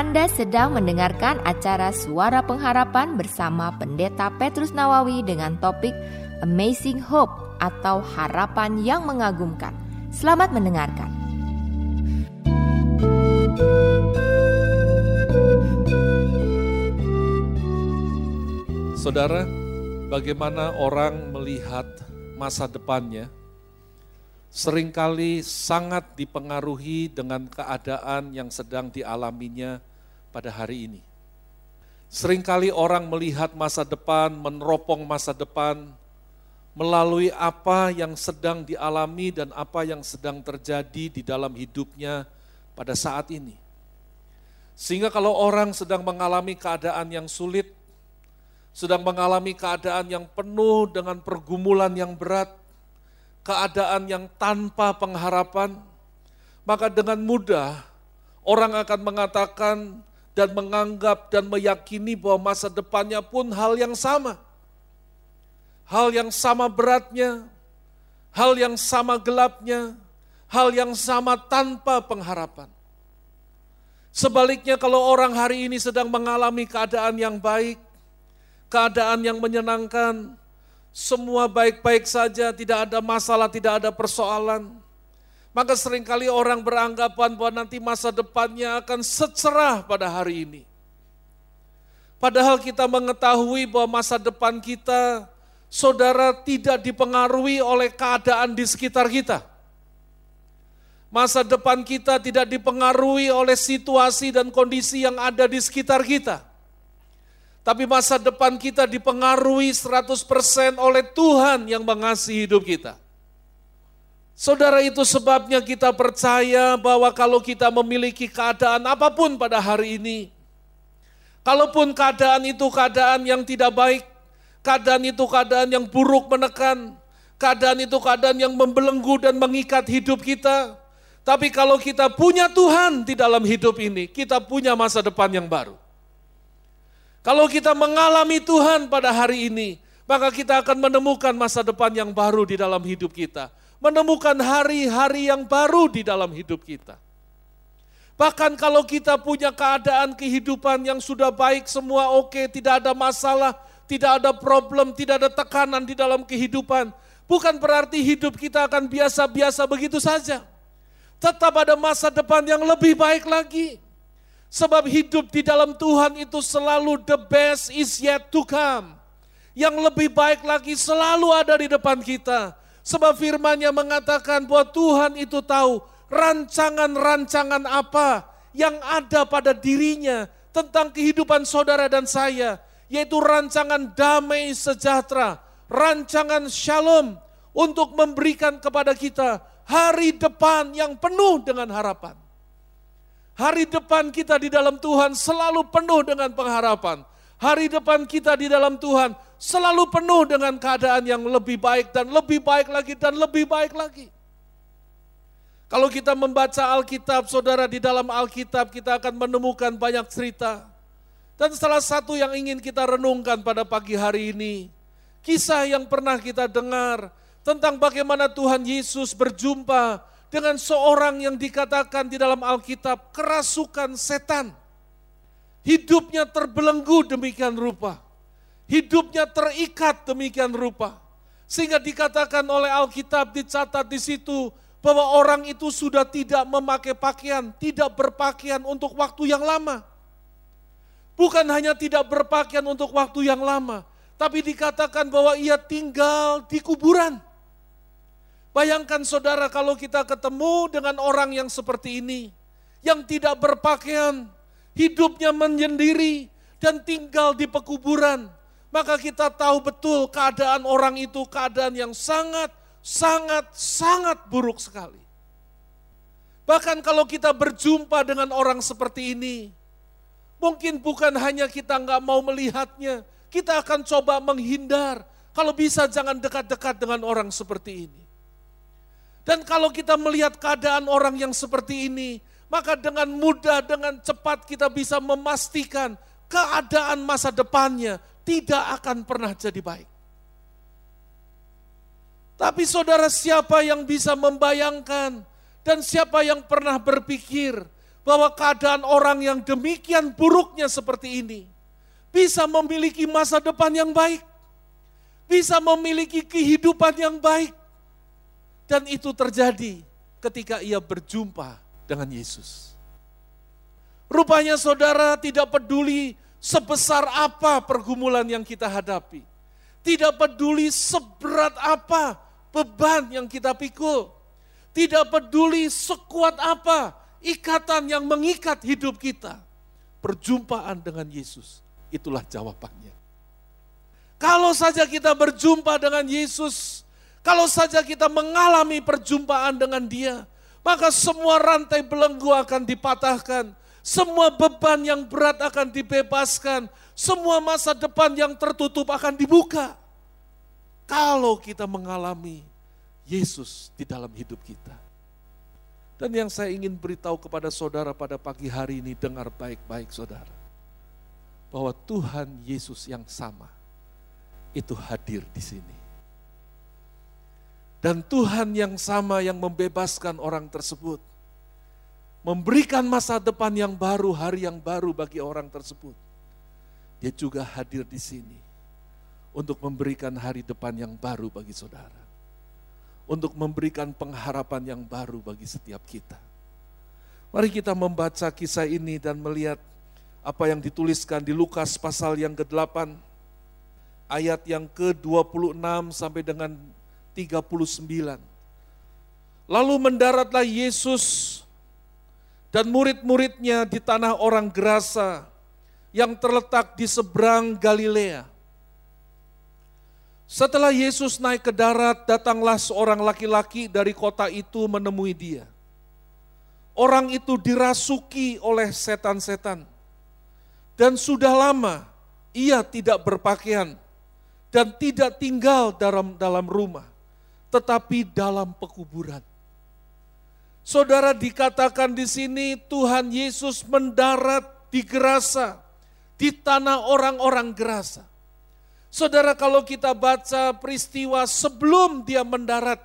Anda sedang mendengarkan acara Suara Pengharapan bersama Pendeta Petrus Nawawi dengan topik Amazing Hope atau Harapan yang Mengagumkan. Selamat mendengarkan. Saudara, bagaimana orang melihat masa depannya seringkali sangat dipengaruhi dengan keadaan yang sedang dialaminya pada hari ini. Seringkali orang melihat masa depan, meneropong masa depan melalui apa yang sedang dialami dan apa yang sedang terjadi di dalam hidupnya pada saat ini. Sehingga kalau orang sedang mengalami keadaan yang sulit, sedang mengalami keadaan yang penuh dengan pergumulan yang berat, keadaan yang tanpa pengharapan, maka dengan mudah orang akan mengatakan dan menganggap dan meyakini bahwa masa depannya pun hal yang sama. Hal yang sama beratnya, hal yang sama gelapnya, hal yang sama tanpa pengharapan. Sebaliknya kalau orang hari ini sedang mengalami keadaan yang baik, keadaan yang menyenangkan, semua baik-baik saja, tidak ada masalah, tidak ada persoalan. Maka seringkali orang beranggapan bahwa nanti masa depannya akan secerah pada hari ini. Padahal kita mengetahui bahwa masa depan kita, saudara, tidak dipengaruhi oleh keadaan di sekitar kita. Masa depan kita tidak dipengaruhi oleh situasi dan kondisi yang ada di sekitar kita. Tapi masa depan kita dipengaruhi 100% oleh Tuhan yang mengasihi hidup kita. Saudara, itu sebabnya kita percaya bahwa kalau kita memiliki keadaan apapun pada hari ini, kalaupun keadaan itu keadaan yang tidak baik, keadaan itu keadaan yang buruk menekan, keadaan itu keadaan yang membelenggu dan mengikat hidup kita, tapi kalau kita punya Tuhan di dalam hidup ini, kita punya masa depan yang baru. Kalau kita mengalami Tuhan pada hari ini, maka kita akan menemukan masa depan yang baru di dalam hidup kita. Menemukan hari-hari yang baru di dalam hidup kita. Bahkan kalau kita punya keadaan kehidupan yang sudah baik, semua oke, tidak ada masalah, tidak ada problem, tidak ada tekanan di dalam kehidupan, bukan berarti hidup kita akan biasa-biasa begitu saja. Tetap ada masa depan yang lebih baik lagi. Sebab hidup di dalam Tuhan itu selalu the best is yet to come. Yang lebih baik lagi selalu ada di depan kita. Sebab firman-Nya mengatakan bahwa Tuhan itu tahu rancangan-rancangan apa yang ada pada dirinya tentang kehidupan saudara dan saya. Yaitu rancangan damai sejahtera, rancangan shalom untuk memberikan kepada kita hari depan yang penuh dengan harapan. Hari depan kita di dalam Tuhan selalu penuh dengan pengharapan. Hari depan kita di dalam Tuhan selalu penuh dengan keadaan yang lebih baik dan lebih baik lagi dan lebih baik lagi. Kalau kita membaca Alkitab, saudara, di dalam Alkitab kita akan menemukan banyak cerita. Dan salah satu yang ingin kita renungkan pada pagi hari ini, kisah yang pernah kita dengar tentang bagaimana Tuhan Yesus berjumpa dengan seorang yang dikatakan di dalam Alkitab kerasukan setan. Hidupnya terbelenggu demikian rupa. Hidupnya terikat demikian rupa. Sehingga dikatakan oleh Alkitab, dicatat di situ bahwa orang itu sudah tidak memakai pakaian, tidak berpakaian untuk waktu yang lama. Bukan hanya tidak berpakaian untuk waktu yang lama, tapi dikatakan bahwa ia tinggal di kuburan. Bayangkan saudara kalau kita ketemu dengan orang yang seperti ini, yang tidak berpakaian, hidupnya menyendiri dan tinggal di pekuburan, maka kita tahu betul keadaan orang itu keadaan yang sangat buruk sekali. Bahkan kalau kita berjumpa dengan orang seperti ini, mungkin bukan hanya kita nggak mau melihatnya, kita akan coba menghindar. Kalau bisa jangan dekat-dekat dengan orang seperti ini. Dan kalau kita melihat keadaan orang yang seperti ini, maka dengan mudah, dengan cepat kita bisa memastikan keadaan masa depannya tidak akan pernah jadi baik. Tapi saudara, siapa yang bisa membayangkan dan siapa yang pernah berpikir bahwa keadaan orang yang demikian buruknya seperti ini bisa memiliki masa depan yang baik, bisa memiliki kehidupan yang baik. Dan itu terjadi ketika ia berjumpa dengan Yesus. Rupanya saudara tidak peduli sebesar apa pergumulan yang kita hadapi. Tidak peduli seberat apa beban yang kita pikul. Tidak peduli sekuat apa ikatan yang mengikat hidup kita. Perjumpaan dengan Yesus, itulah jawabannya. Kalau saja kita berjumpa dengan Yesus, kalau saja kita mengalami perjumpaan dengan Dia, maka semua rantai belenggu akan dipatahkan, semua beban yang berat akan dibebaskan, semua masa depan yang tertutup akan dibuka. Kalau kita mengalami Yesus di dalam hidup kita. Dan yang saya ingin beritahu kepada saudara pada pagi hari ini, dengar baik-baik saudara. Bahwa Tuhan Yesus yang sama, itu hadir di sini. Dan Tuhan yang sama yang membebaskan orang tersebut, memberikan masa depan yang baru, hari yang baru bagi orang tersebut. Dia juga hadir di sini untuk memberikan hari depan yang baru bagi saudara. Untuk memberikan pengharapan yang baru bagi setiap kita. Mari kita membaca kisah ini dan melihat apa yang dituliskan di Lukas pasal yang ke-8, ayat yang ke-26 sampai dengan 39. Lalu mendaratlah Yesus dan murid-muridnya di tanah orang Gerasa yang terletak di seberang Galilea. Setelah Yesus naik ke darat, datanglah seorang laki-laki dari kota itu menemui Dia. Orang itu dirasuki oleh setan-setan. Dan sudah lama ia tidak berpakaian dan tidak tinggal dalam rumah, tetapi dalam pekuburan. Saudara, dikatakan di sini Tuhan Yesus mendarat di Gerasa, di tanah orang-orang Gerasa. Saudara, kalau kita baca peristiwa sebelum dia mendarat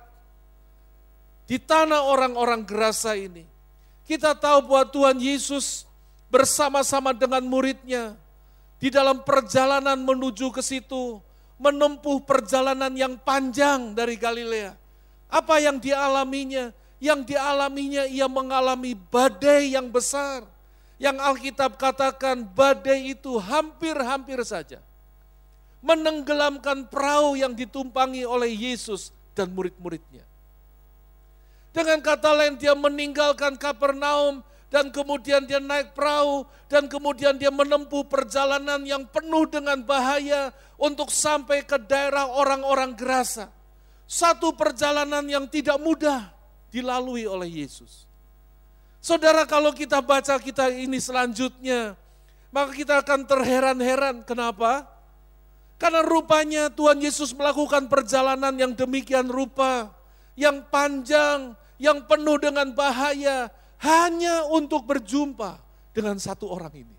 di tanah orang-orang Gerasa ini, kita tahu bahwa Tuhan Yesus bersama-sama dengan muridnya di dalam perjalanan menuju ke situ, menempuh perjalanan yang panjang dari Galilea. Apa yang dialaminya? Yang dialaminya ia mengalami badai yang besar. Yang Alkitab katakan badai itu hampir-hampir saja menenggelamkan perahu yang ditumpangi oleh Yesus dan murid-muridnya. Dengan kata lain, dia meninggalkan Kapernaum dan kemudian dia naik perahu dan kemudian dia menempuh perjalanan yang penuh dengan bahaya untuk sampai ke daerah orang-orang Gerasa. Satu perjalanan yang tidak mudah dilalui oleh Yesus. Saudara, kalau kita baca kita ini selanjutnya, maka kita akan terheran-heran. Kenapa? Karena rupanya Tuhan Yesus melakukan perjalanan yang demikian rupa, yang panjang, yang penuh dengan bahaya, hanya untuk berjumpa dengan satu orang ini.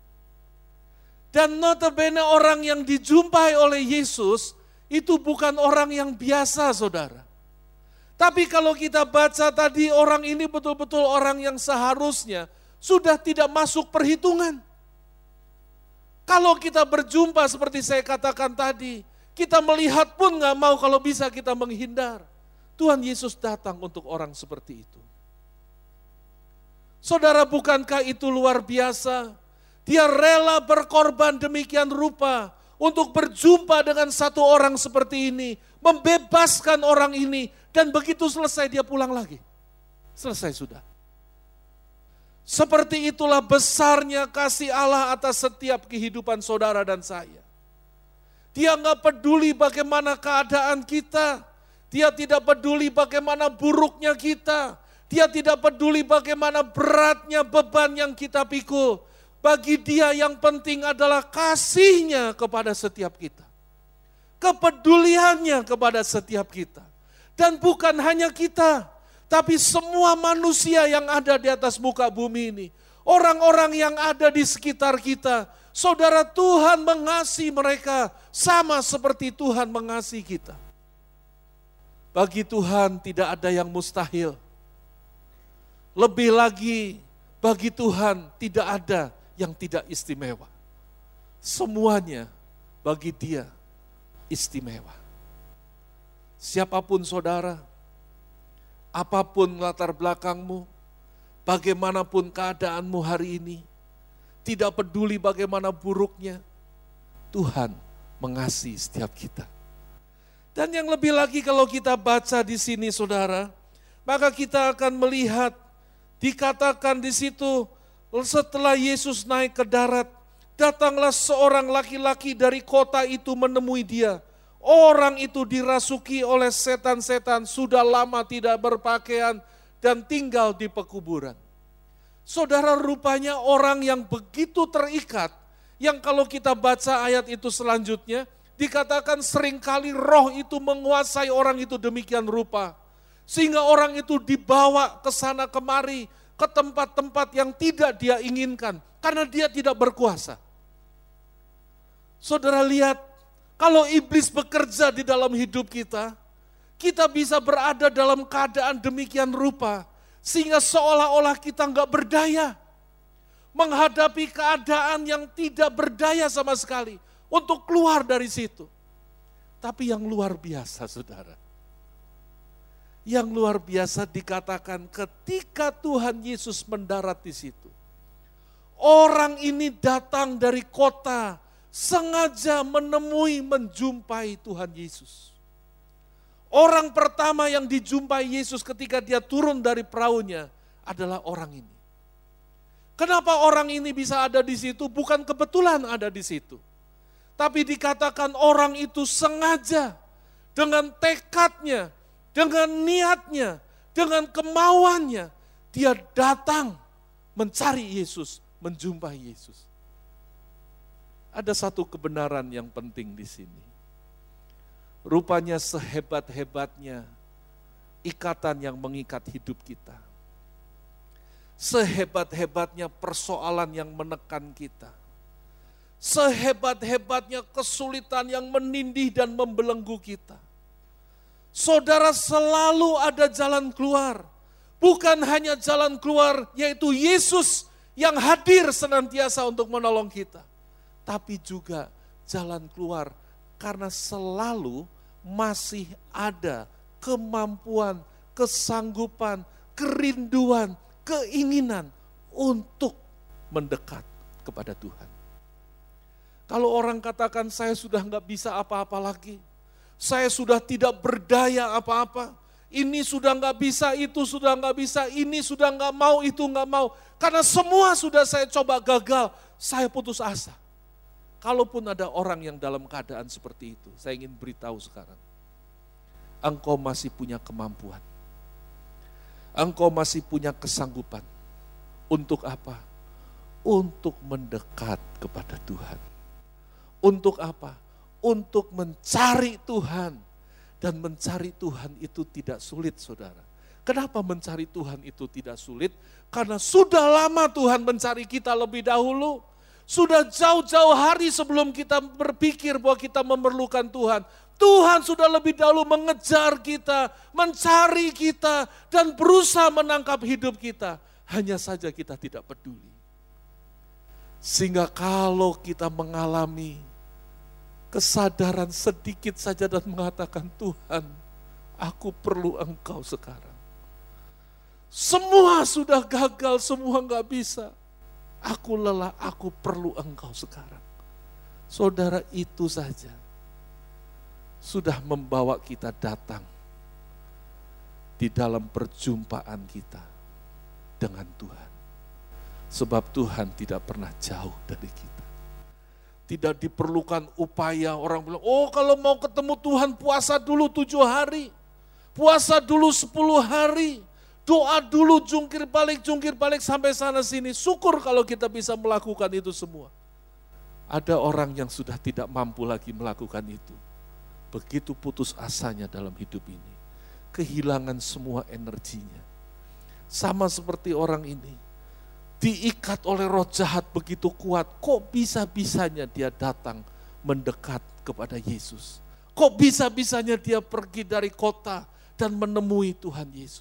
Dan notabene orang yang dijumpai oleh Yesus, itu bukan orang yang biasa, saudara. Tapi kalau kita baca tadi, orang ini betul-betul orang yang seharusnya sudah tidak masuk perhitungan. Kalau kita berjumpa seperti saya katakan tadi, kita melihat pun gak mau kalau bisa kita menghindar. Tuhan Yesus datang untuk orang seperti itu. Saudara, bukankah itu luar biasa? Dia rela berkorban demikian rupa untuk berjumpa dengan satu orang seperti ini, membebaskan orang ini, dan begitu selesai dia pulang lagi. Selesai sudah. Seperti itulah besarnya kasih Allah atas setiap kehidupan saudara dan saya. Dia gak peduli bagaimana keadaan kita. Dia tidak peduli bagaimana buruknya kita. Dia tidak peduli bagaimana beratnya beban yang kita pikul. Bagi dia yang penting adalah kasihnya kepada setiap kita. Kepeduliannya kepada setiap kita. Dan bukan hanya kita, tapi semua manusia yang ada di atas muka bumi ini. Orang-orang yang ada di sekitar kita. Saudara, Tuhan mengasihi mereka sama seperti Tuhan mengasihi kita. Bagi Tuhan tidak ada yang mustahil. Lebih lagi, Bagi Tuhan tidak ada yang tidak istimewa. Semuanya bagi Dia istimewa. Siapapun saudara, apapun latar belakangmu, bagaimanapun keadaanmu hari ini, tidak peduli bagaimana buruknya, Tuhan mengasihi setiap kita. Dan yang lebih lagi kalau kita baca di sini saudara, maka kita akan melihat dikatakan di situ setelah Yesus naik ke darat, datanglah seorang laki-laki dari kota itu menemui Dia. Orang itu dirasuki oleh setan-setan, sudah lama tidak berpakaian dan tinggal di pekuburan. Saudara, rupanya orang yang begitu terikat, yang kalau kita baca ayat itu selanjutnya, dikatakan seringkali roh itu menguasai orang itu demikian rupa. Sehingga orang itu dibawa ke sana kemari, ke tempat-tempat yang tidak dia inginkan, karena dia tidak berkuasa. Saudara lihat, kalau iblis bekerja di dalam hidup kita, kita bisa berada dalam keadaan demikian rupa, sehingga seolah-olah kita enggak berdaya, menghadapi keadaan yang tidak berdaya sama sekali, untuk keluar dari situ. Tapi yang luar biasa saudara, yang luar biasa dikatakan ketika Tuhan Yesus mendarat di situ, orang ini datang dari kota, sengaja menjumpai Tuhan Yesus. Orang pertama yang dijumpai Yesus ketika dia turun dari perahunya adalah orang ini. Kenapa orang ini bisa ada di situ? Bukan kebetulan ada di situ. Tapi dikatakan orang itu sengaja, dengan tekadnya, dengan niatnya, dengan kemauannya, dia datang mencari Yesus, menjumpai Yesus. Ada satu kebenaran yang penting di sini. Rupanya sehebat-hebatnya ikatan yang mengikat hidup kita, sehebat-hebatnya persoalan yang menekan kita, sehebat-hebatnya kesulitan yang menindih dan membelenggu kita, saudara, selalu ada jalan keluar. Bukan hanya jalan keluar yaitu Yesus yang hadir senantiasa untuk menolong kita, tapi juga jalan keluar karena selalu masih ada kemampuan, kesanggupan, kerinduan, keinginan untuk mendekat kepada Tuhan. Kalau orang katakan saya sudah enggak bisa apa-apa lagi, saya sudah tidak berdaya apa-apa, ini sudah enggak bisa, itu sudah enggak bisa, ini sudah enggak mau, itu enggak mau, karena semua sudah saya coba gagal, saya putus asa. Kalaupun ada orang yang dalam keadaan seperti itu, saya ingin beritahu sekarang, engkau masih punya kemampuan, engkau masih punya kesanggupan. Untuk apa? Untuk mendekat kepada Tuhan. Untuk apa? Untuk mencari Tuhan. Dan mencari Tuhan itu tidak sulit saudara. Kenapa mencari Tuhan itu tidak sulit? Karena sudah lama Tuhan mencari kita lebih dahulu. Sudah jauh-jauh hari sebelum kita berpikir bahwa kita memerlukan Tuhan. Tuhan sudah lebih dahulu mengejar kita, mencari kita, dan berusaha menangkap hidup kita. Hanya saja kita tidak peduli. Sehingga kalau kita mengalami kesadaran sedikit saja dan mengatakan, Tuhan, aku perlu Engkau sekarang. Semua sudah gagal, semua enggak bisa. Aku lelah, aku perlu Engkau sekarang. Saudara, itu saja sudah membawa kita datang di dalam perjumpaan kita dengan Tuhan. Sebab Tuhan tidak pernah jauh dari kita. Tidak diperlukan upaya. Orang bilang, oh kalau mau ketemu Tuhan puasa dulu 7 hari. Puasa dulu 10 hari. Doa dulu jungkir balik sampai sana sini. Syukur kalau kita bisa melakukan itu semua. Ada orang yang sudah tidak mampu lagi melakukan itu. Begitu putus asanya dalam hidup ini. Kehilangan semua energinya. Sama seperti orang ini. Diikat oleh roh jahat begitu kuat. Kok bisa-bisanya dia datang mendekat kepada Yesus? Kok bisa-bisanya dia pergi dari kota dan menemui Tuhan Yesus?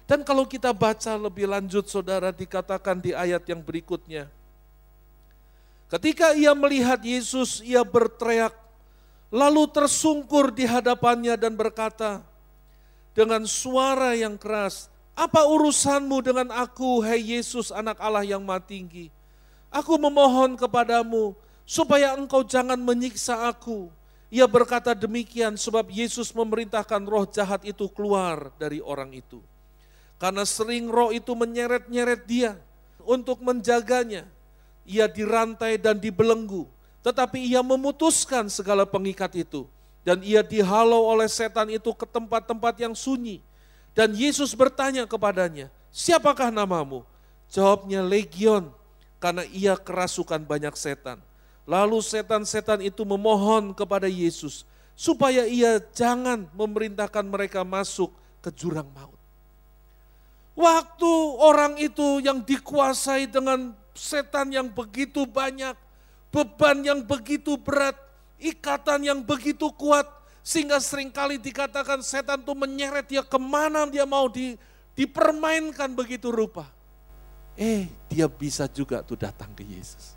Dan kalau kita baca lebih lanjut saudara, dikatakan di ayat yang berikutnya. Ketika ia melihat Yesus, ia berteriak, lalu tersungkur di hadapannya dan berkata dengan suara yang keras, apa urusanmu dengan aku, hai Yesus anak Allah yang Maha Tinggi? Aku memohon kepadamu supaya engkau jangan menyiksa aku. Ia berkata demikian sebab Yesus memerintahkan roh jahat itu keluar dari orang itu. Karena sering roh itu menyeret-nyeret dia untuk menjaganya. Ia dirantai dan dibelenggu, tetapi ia memutuskan segala pengikat itu. Dan ia dihalau oleh setan itu ke tempat-tempat yang sunyi. Dan Yesus bertanya kepadanya, siapakah namamu? Jawabnya Legion, karena ia kerasukan banyak setan. Lalu setan-setan itu memohon kepada Yesus, supaya ia jangan memerintahkan mereka masuk ke jurang maut. Waktu orang itu yang dikuasai dengan setan yang begitu banyak, beban yang begitu berat, ikatan yang begitu kuat, sehingga seringkali dikatakan setan itu menyeret dia kemana dia mau dipermainkan begitu rupa. Dia bisa juga tuh datang ke Yesus.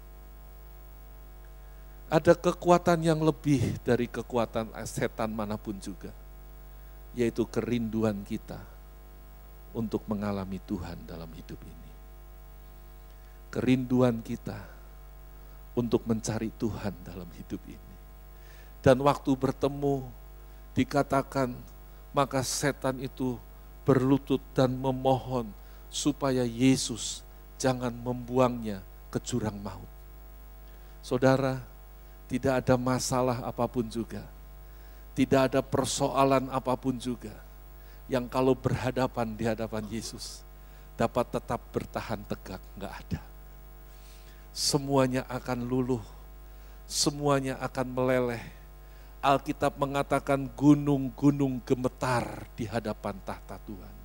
Ada kekuatan yang lebih dari kekuatan setan manapun juga, yaitu kerinduan kita untuk mengalami Tuhan dalam hidup ini. Kerinduan kita untuk mencari Tuhan dalam hidup ini. Dan waktu bertemu dikatakan maka setan itu berlutut dan memohon supaya Yesus jangan membuangnya ke jurang maut. Saudara, tidak ada masalah apapun juga, tidak ada persoalan apapun juga yang kalau berhadapan di hadapan Yesus dapat tetap bertahan tegak, enggak ada. Semuanya akan luluh, semuanya akan meleleh. Alkitab mengatakan gunung-gunung gemetar di hadapan tahta Tuhan.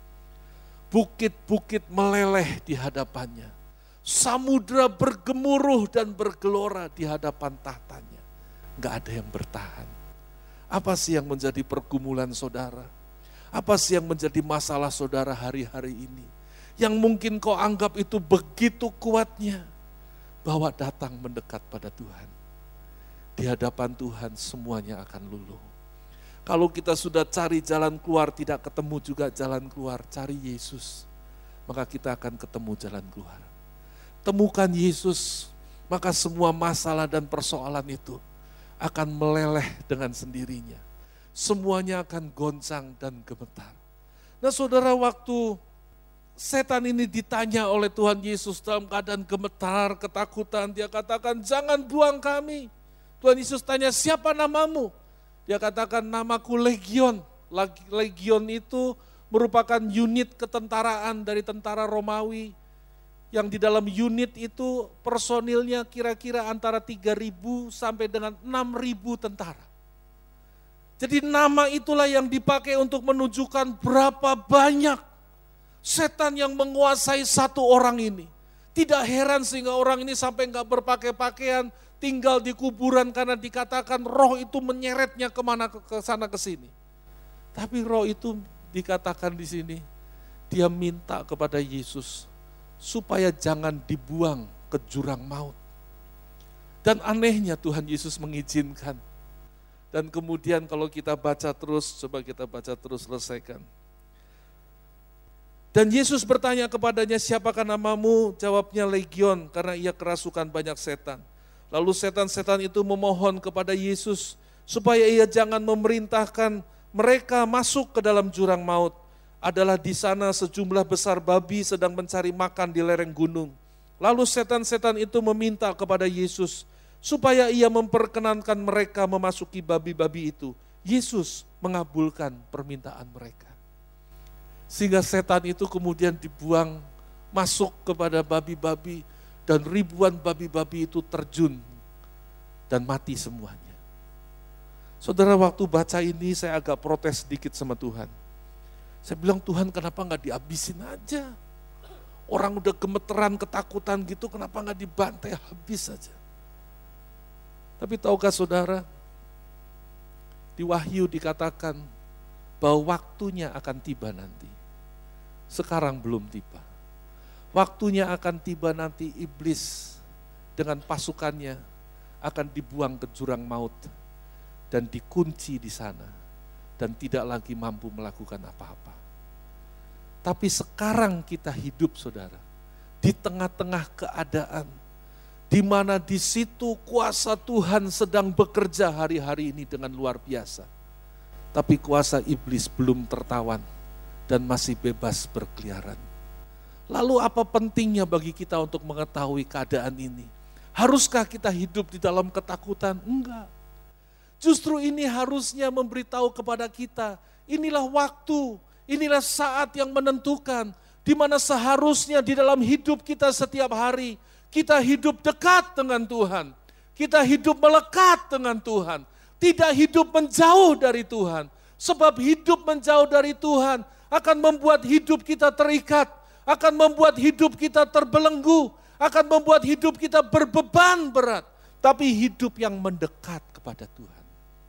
Bukit-bukit meleleh di hadapannya. Samudra bergemuruh dan bergelora di hadapan tahtanya. Enggak ada yang bertahan. Apa sih yang menjadi pergumulan saudara? Apa sih yang menjadi masalah saudara hari-hari ini? Yang mungkin kau anggap itu begitu kuatnya. Bahwa datang mendekat pada Tuhan. Di hadapan Tuhan semuanya akan luluh. Kalau kita sudah cari jalan keluar, tidak ketemu juga jalan keluar, cari Yesus. Maka kita akan ketemu jalan keluar. Temukan Yesus, maka semua masalah dan persoalan itu akan meleleh dengan sendirinya. Semuanya akan goncang dan gemetar. Nah saudara, waktu setan ini ditanya oleh Tuhan Yesus dalam keadaan gemetar, ketakutan, dia katakan jangan buang kami. Tuhan Yesus tanya siapa namamu? Dia katakan namaku Legion. Legion itu merupakan unit ketentaraan dari tentara Romawi. Yang di dalam unit itu personilnya kira-kira antara 3.000 sampai dengan 6.000 tentara. Jadi nama itulah yang dipakai untuk menunjukkan berapa banyak setan yang menguasai satu orang ini. Tidak heran sehingga orang ini sampai enggak berpakai pakaian, tinggal di kuburan karena dikatakan roh itu menyeretnya kemana ke sana ke sini. Tapi roh itu dikatakan di sini, dia minta kepada Yesus supaya jangan dibuang ke jurang maut. Dan anehnya Tuhan Yesus mengizinkan. Dan kemudian kalau kita baca terus, coba kita baca terus, selesaikan. Dan Yesus bertanya kepadanya, siapakah namamu? Jawabnya Legion, karena ia kerasukan banyak setan. Lalu setan-setan itu memohon kepada Yesus, supaya ia jangan memerintahkan mereka masuk ke dalam jurang maut. Adalah di sana sejumlah besar babi sedang mencari makan di lereng gunung. Lalu setan-setan itu meminta kepada Yesus, supaya ia memperkenankan mereka memasuki babi-babi itu. Yesus mengabulkan permintaan mereka. Sehingga setan itu kemudian dibuang masuk kepada babi-babi dan ribuan babi-babi itu terjun dan mati semuanya. Saudara, waktu baca ini saya agak protes sedikit sama Tuhan. Saya bilang, Tuhan kenapa gak dihabisin aja? Orang udah gemeteran, ketakutan gitu, kenapa gak dibantai habis saja? Tapi tahukah saudara, di Wahyu dikatakan bahwa waktunya akan tiba nanti. sekarang belum tiba. Waktunya akan tiba nanti iblis dengan pasukannya akan dibuang ke jurang maut dan dikunci di sana dan tidak lagi mampu melakukan apa-apa. Tapi sekarang kita hidup, saudara, di tengah-tengah keadaan di mana di situ kuasa Tuhan sedang bekerja hari-hari ini dengan luar biasa. Tapi kuasa iblis belum tertawan dan masih bebas berkeliaran. Lalu apa pentingnya bagi kita untuk mengetahui keadaan ini? Haruskah kita hidup di dalam ketakutan? Enggak. Justru ini harusnya memberitahu kepada kita, inilah waktu, inilah saat yang menentukan, di mana seharusnya di dalam hidup kita setiap hari, kita hidup dekat dengan Tuhan. Kita hidup melekat dengan Tuhan. Tidak hidup menjauh dari Tuhan. Sebab hidup menjauh dari Tuhan akan membuat hidup kita terikat. Akan membuat hidup kita terbelenggu. Akan membuat hidup kita berbeban berat. Tapi hidup yang mendekat kepada Tuhan.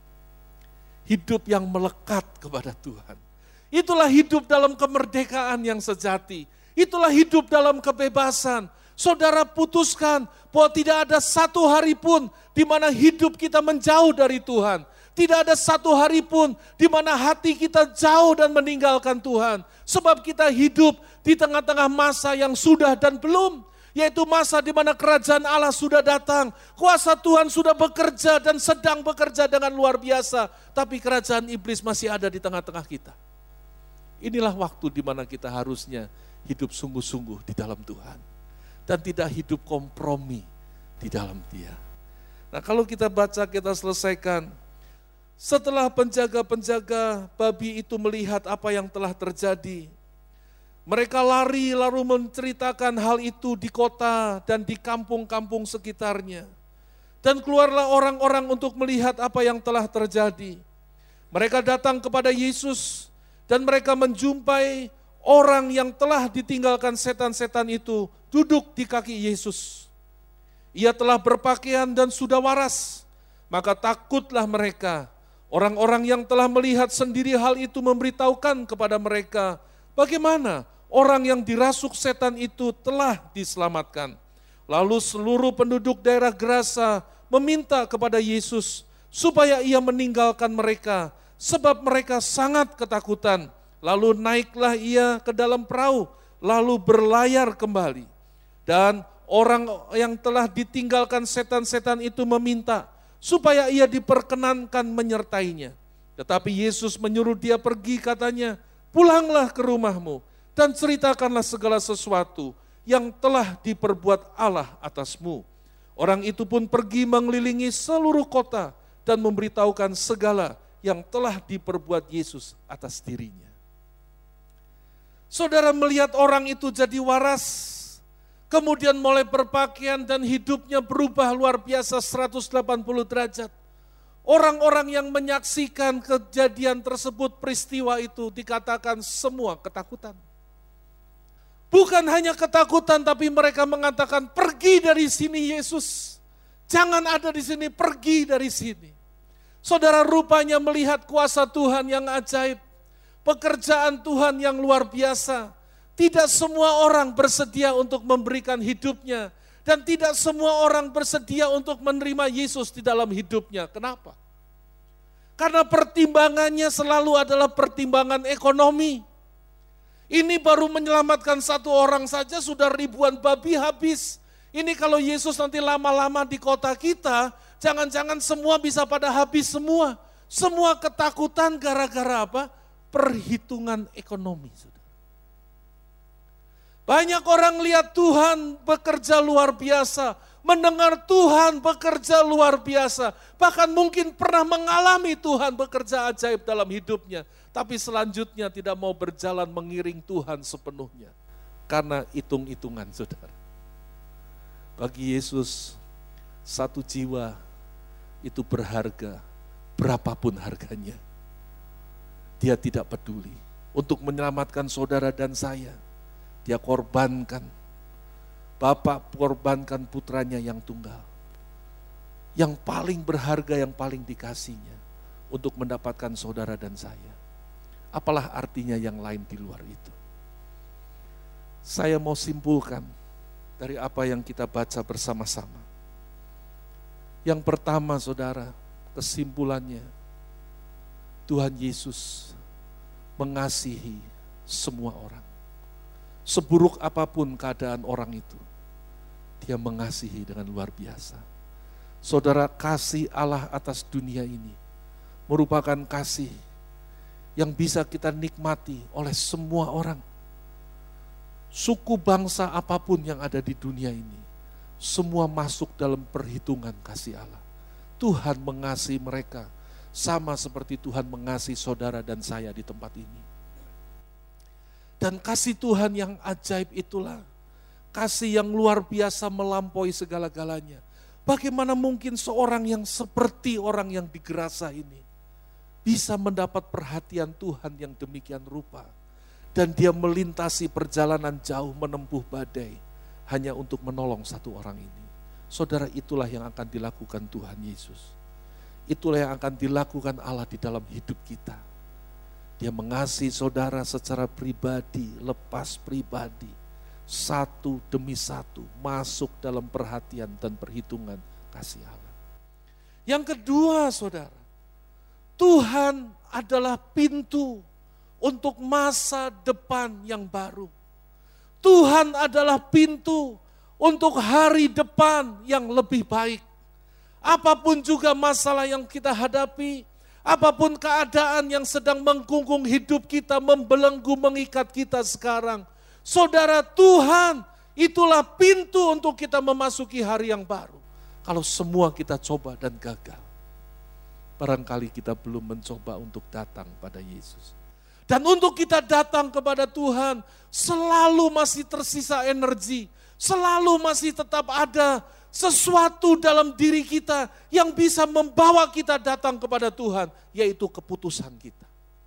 Hidup yang melekat kepada Tuhan. Itulah hidup dalam kemerdekaan yang sejati. Itulah hidup dalam kebebasan. Saudara putuskan bahwa tidak ada satu hari pun di mana hidup kita menjauh dari Tuhan. Tidak ada satu hari pun di mana hati kita jauh dan meninggalkan Tuhan. Sebab kita hidup di tengah-tengah masa yang sudah dan belum. Yaitu masa di mana kerajaan Allah sudah datang. Kuasa Tuhan sudah bekerja dan sedang bekerja dengan luar biasa. Tapi kerajaan iblis masih ada di tengah-tengah kita. Inilah waktu di mana kita harusnya hidup sungguh-sungguh di dalam Tuhan. Dan tidak hidup kompromi di dalam Dia. Nah, kalau kita baca, kita selesaikan. Setelah penjaga-penjaga babi itu melihat apa yang telah terjadi, mereka lari lalu menceritakan hal itu di kota dan di kampung-kampung sekitarnya. Dan keluarlah orang-orang untuk melihat apa yang telah terjadi. Mereka datang kepada Yesus dan mereka menjumpai orang yang telah ditinggalkan setan-setan itu duduk di kaki Yesus. Ia telah berpakaian dan sudah waras. Maka takutlah mereka. Orang-orang yang telah melihat sendiri hal itu memberitahukan kepada mereka bagaimana orang yang dirasuk setan itu telah diselamatkan. Lalu seluruh penduduk daerah Gerasa meminta kepada Yesus supaya ia meninggalkan mereka sebab mereka sangat ketakutan. Lalu naiklah ia ke dalam perahu, lalu berlayar kembali. Dan orang yang telah ditinggalkan setan-setan itu meminta supaya ia diperkenankan menyertainya. Tetapi Yesus menyuruh dia pergi, katanya, pulanglah ke rumahmu dan ceritakanlah segala sesuatu yang telah diperbuat Allah atasmu. Orang itu pun pergi mengelilingi seluruh kota dan memberitahukan segala yang telah diperbuat Yesus atas dirinya. Saudara melihat orang itu jadi waras, kemudian mulai berpakaian dan hidupnya berubah luar biasa 180 derajat. Orang-orang yang menyaksikan kejadian tersebut, peristiwa itu dikatakan semua ketakutan. Bukan hanya ketakutan, tapi mereka mengatakan pergi dari sini Yesus. Jangan ada di sini, pergi dari sini. Saudara rupanya melihat kuasa Tuhan yang ajaib. Pekerjaan Tuhan yang luar biasa. Tidak semua orang bersedia untuk memberikan hidupnya. Dan tidak semua orang bersedia untuk menerima Yesus di dalam hidupnya. Kenapa? Karena pertimbangannya selalu adalah pertimbangan ekonomi. Ini baru menyelamatkan satu orang saja sudah ribuan babi habis. Ini kalau Yesus nanti lama-lama di kota kita, jangan-jangan semua bisa pada habis semua. Semua ketakutan gara-gara apa? Perhitungan ekonomi. Banyak orang lihat Tuhan bekerja luar biasa, mendengar Tuhan bekerja luar biasa, bahkan mungkin pernah mengalami Tuhan bekerja ajaib dalam hidupnya, tapi selanjutnya tidak mau berjalan mengiring Tuhan sepenuhnya, karena hitung-hitungan, saudara. Bagi Yesus, satu jiwa itu berharga, berapapun harganya. Dia tidak peduli untuk menyelamatkan saudara dan saya. Dia korbankan, Bapak korbankan putranya yang tunggal, yang paling berharga, yang paling dikasihnya, untuk mendapatkan saudara dan saya. Apalah artinya yang lain di luar itu? Saya mau simpulkan dari apa yang kita baca bersama-sama. Yang pertama saudara, kesimpulannya, Tuhan Yesus mengasihi semua orang. Seburuk apapun keadaan orang itu, Dia mengasihi dengan luar biasa. Saudara, kasih Allah atas dunia ini merupakan kasih yang bisa kita nikmati oleh semua orang. Suku bangsa apapun yang ada di dunia ini, semua masuk dalam perhitungan kasih Allah. Tuhan mengasihi mereka sama seperti Tuhan mengasihi saudara dan saya di tempat ini. Dan kasih Tuhan yang ajaib itulah kasih yang luar biasa melampaui segala-galanya. Bagaimana mungkin seorang yang seperti orang yang digerasa ini bisa mendapat perhatian Tuhan yang demikian rupa. Dan dia melintasi perjalanan jauh menempuh badai hanya untuk menolong satu orang ini. Saudara, itulah yang akan dilakukan Tuhan Yesus. Itulah yang akan dilakukan Allah di dalam hidup kita. Dia mengasihi saudara secara pribadi, lepas pribadi. Satu demi satu masuk dalam perhatian dan perhitungan kasih Allah. Yang kedua saudara, Tuhan adalah pintu untuk masa depan yang baru. Tuhan adalah pintu untuk hari depan yang lebih baik. Apapun juga masalah yang kita hadapi, apapun keadaan yang sedang mengkungkung hidup kita, membelenggu, mengikat kita sekarang, saudara, Tuhan itulah pintu untuk kita memasuki hari yang baru. Kalau semua kita coba dan gagal, barangkali kita belum mencoba untuk datang pada Yesus. Dan untuk kita datang kepada Tuhan, selalu masih tersisa energi, selalu masih tetap ada sesuatu dalam diri kita yang bisa membawa kita datang kepada Tuhan, yaitu keputusan kita.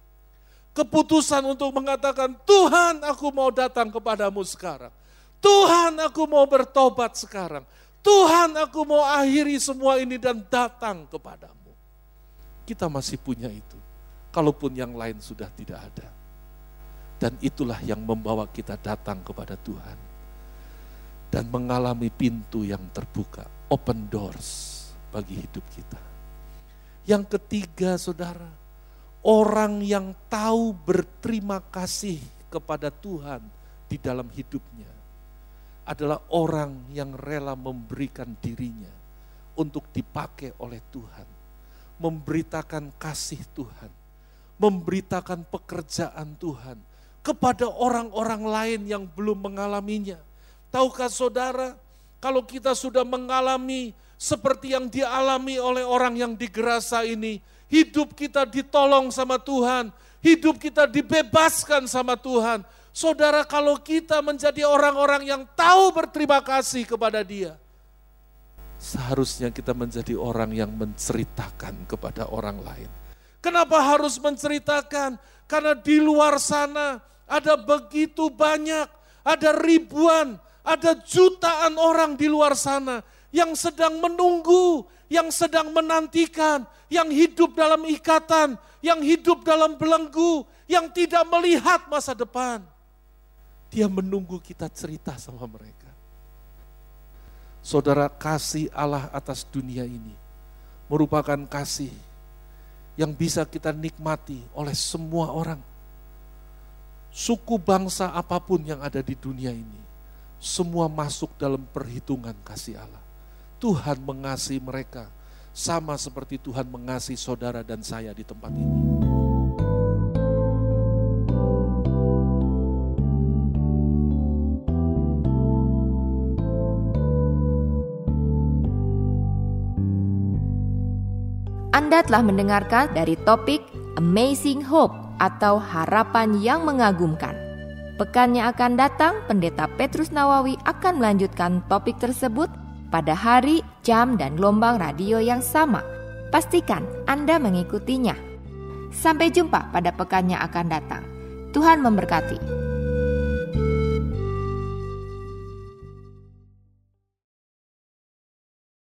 Keputusan untuk mengatakan, Tuhan aku mau datang kepadamu sekarang. Tuhan aku mau bertobat sekarang. Tuhan aku mau akhiri semua ini dan datang kepadamu. Kita masih punya itu, kalaupun yang lain sudah tidak ada. Dan itulah yang membawa kita datang kepada Tuhan. Dan mengalami pintu yang terbuka, open doors bagi hidup kita. Yang ketiga saudara, orang yang tahu berterima kasih kepada Tuhan di dalam hidupnya adalah orang yang rela memberikan dirinya untuk dipakai oleh Tuhan. Memberitakan kasih Tuhan, memberitakan pekerjaan Tuhan kepada orang-orang lain yang belum mengalaminya. Tahukah saudara, kalau kita sudah mengalami seperti yang dialami oleh orang yang digerasa ini, hidup kita ditolong sama Tuhan, hidup kita dibebaskan sama Tuhan. Saudara, kalau kita menjadi orang-orang yang tahu berterima kasih kepada Dia, seharusnya kita menjadi orang yang menceritakan kepada orang lain. Kenapa harus menceritakan? Karena di luar sana ada begitu banyak, ada ribuan, ada jutaan orang di luar sana yang sedang menunggu, yang sedang menantikan, yang hidup dalam ikatan, yang hidup dalam belenggu, yang tidak melihat masa depan. Dia menunggu kita cerita sama mereka. Saudara, kasih Allah atas dunia ini merupakan kasih yang bisa kita nikmati oleh semua orang. Suku bangsa apapun yang ada di dunia ini, semua masuk dalam perhitungan kasih Allah. Tuhan mengasihi mereka sama seperti Tuhan mengasihi saudara dan saya di tempat ini. Anda telah mendengarkan dari topik Amazing Hope atau harapan yang mengagumkan. Pekan yang akan datang, Pendeta Petrus Nawawi akan melanjutkan topik tersebut pada hari, jam, dan gelombang radio yang sama. Pastikan Anda mengikutinya. Sampai jumpa pada pekan yang akan datang. Tuhan memberkati.